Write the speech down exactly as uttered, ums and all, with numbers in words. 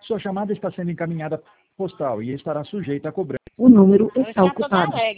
Sua chamada está sendo encaminhada postal e estará sujeita a cobrança. O número está ocupado.